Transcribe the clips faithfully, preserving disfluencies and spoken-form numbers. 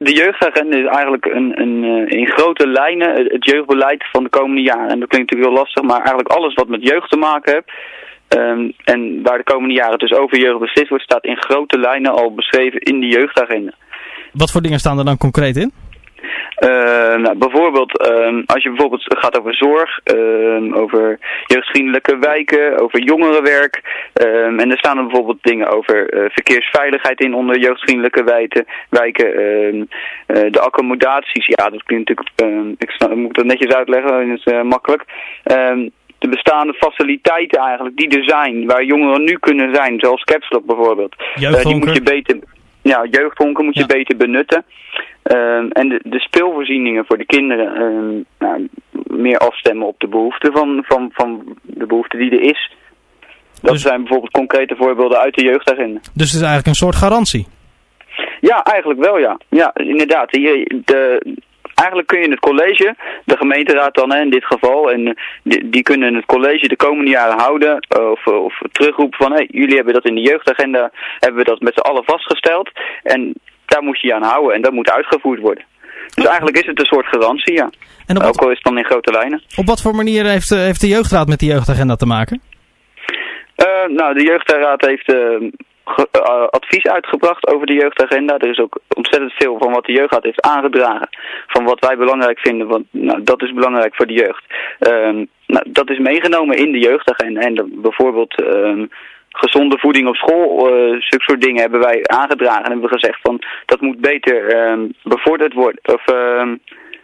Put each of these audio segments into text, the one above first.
de jeugdagenda is eigenlijk een, een, in grote lijnen het jeugdbeleid van de komende jaren. En dat klinkt natuurlijk heel lastig, maar eigenlijk alles wat met jeugd te maken heeft. Um, en waar de komende jaren dus over jeugd beslist wordt, staat in grote lijnen al beschreven in de jeugdagenda. Wat voor dingen staan er dan concreet in? Uh, nou, bijvoorbeeld, um, als je bijvoorbeeld gaat over zorg, um, over jeugdvriendelijke wijken, over jongerenwerk. Um, en er staan er bijvoorbeeld dingen over uh, verkeersveiligheid in onder jeugdvriendelijke wijken. wijken um, uh, de accommodaties, ja, dat klinkt natuurlijk, um, ik, snap, ik moet dat netjes uitleggen, dat is uh, makkelijk. Um, de bestaande faciliteiten eigenlijk, die er zijn, waar jongeren nu kunnen zijn, zoals Caps Lock bijvoorbeeld. Uh, die moet je beter... Ja, jeugdhonken moet je ja. beter benutten. Um, en de, de speelvoorzieningen voor de kinderen um, nou, meer afstemmen op de behoeften van, van, van de behoefte die er is. Dat dus, zijn bijvoorbeeld concrete voorbeelden uit de jeugdagenda. Dus het is eigenlijk een soort garantie? Ja, eigenlijk wel ja. Ja, inderdaad. De, de, eigenlijk kun je het college, de gemeenteraad dan hè, in dit geval, en die, die kunnen het college de komende jaren houden of, of terugroepen van, hey, jullie hebben dat in de jeugdagenda, hebben we dat met z'n allen vastgesteld en daar moet je je aan houden en dat moet uitgevoerd worden. Dus eigenlijk is het een soort garantie, ja. En op wat, ook al is het dan in grote lijnen. Op wat voor manier heeft, heeft de jeugdraad met die jeugdagenda te maken? Uh, nou, de jeugdraad heeft... Uh, Ge, uh, advies uitgebracht over de jeugdagenda. Er is ook ontzettend veel van wat de jeugdraad heeft aangedragen. Van wat wij belangrijk vinden. Want nou, dat is belangrijk voor de jeugd. Um, nou, dat is meegenomen in de jeugdagenda. En de, bijvoorbeeld um, gezonde voeding op school. Uh, zulke soort dingen hebben wij aangedragen. En hebben we gezegd van dat moet beter um, bevorderd worden. Of... Um,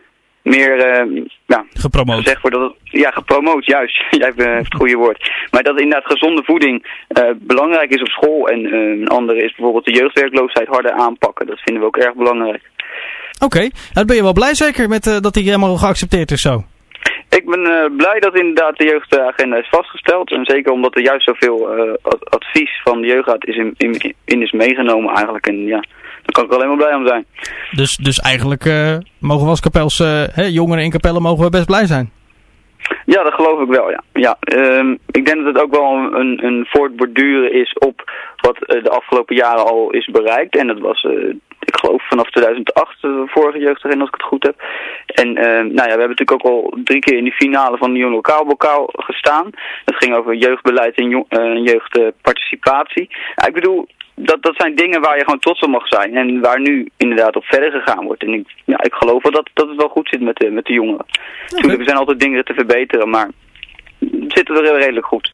meer uh, ja, gepromoot. Gezegd wordt dat het, ja, gepromoot, juist. Jij hebt het goede woord. Maar dat inderdaad gezonde voeding uh, belangrijk is op school. En uh, een andere is bijvoorbeeld de jeugdwerkloosheid harder aanpakken. Dat vinden we ook erg belangrijk. Oké, okay. Nou, ben je wel blij zeker met uh, dat die helemaal geaccepteerd is zo? Ik ben uh, blij dat inderdaad de jeugdagenda is vastgesteld. En zeker omdat er juist zoveel uh, advies van de jeugdraad is in, in, in is meegenomen eigenlijk. En ja, daar kan ik alleen maar blij om zijn. Dus, dus eigenlijk uh, mogen we als Kapels, uh, hè, jongeren in Capelle mogen we best blij zijn? Ja, dat geloof ik wel, ja. ja um, ik denk dat het ook wel een, een voortborduren is op wat uh, de afgelopen jaren al is bereikt. En dat was... Uh, ik geloof vanaf tweeduizend acht, de vorige jeugdagenda als ik het goed heb. En uh, nou ja, we hebben natuurlijk ook al drie keer in de finale van de Jong Lokaal Bokaal gestaan. Dat ging over jeugdbeleid en jong, uh, jeugdparticipatie. Uh, ik bedoel, dat, dat zijn dingen waar je gewoon trots op mag zijn. En waar nu inderdaad op verder gegaan wordt. En ik, ja, ik geloof wel dat, dat het wel goed zit met de, met de jongeren. Okay. Natuurlijk, er zijn altijd dingen te verbeteren, maar het zit er redelijk goed.